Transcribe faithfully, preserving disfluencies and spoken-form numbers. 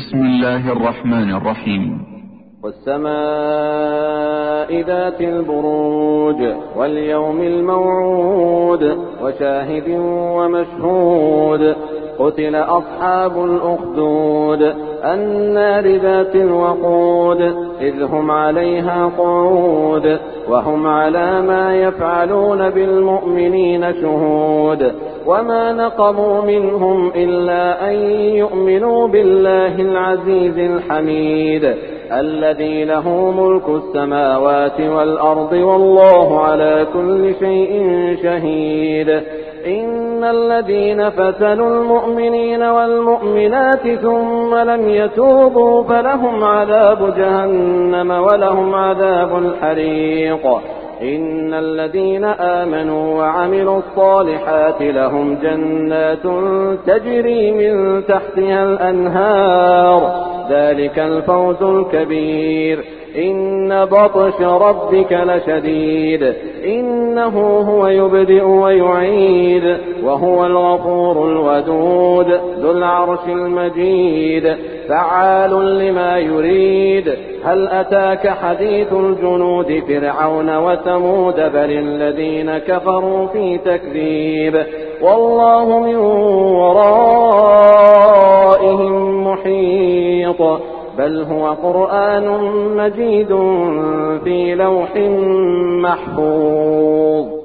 بسم الله الرحمن الرحيم. والسماء ذات البروج واليوم الموعود وشاهد ومشهود قتل أصحاب الأخدود النار ذات الوقود إذ هم عليها قعود وهم على ما يفعلون بالمؤمنين شهود وما نقموا منهم إلا أن يؤمنوا بالله العزيز الحميد الذي له ملك السماوات والأرض والله على كل شيء شهيد. إن الذين فتنوا المؤمنين والمؤمنات ثم لم يتوبوا فلهم عذاب جهنم ولهم عذاب الحريق. إن الذين آمنوا وعملوا الصالحات لهم جنات تجري من تحتها الأنهار ذلك الفوز الكبير. إن بطش ربك لشديد إنه هو يبدئ ويعيد وهو الغفور الودود ذو العرش المجيد فعال لما يريد. هل أتاك حديث الجنود فرعون وثمود بل الذين كفروا في تكذيب والله من ورائهم محيط بل هو قرآن مجيد في لوح محفوظ.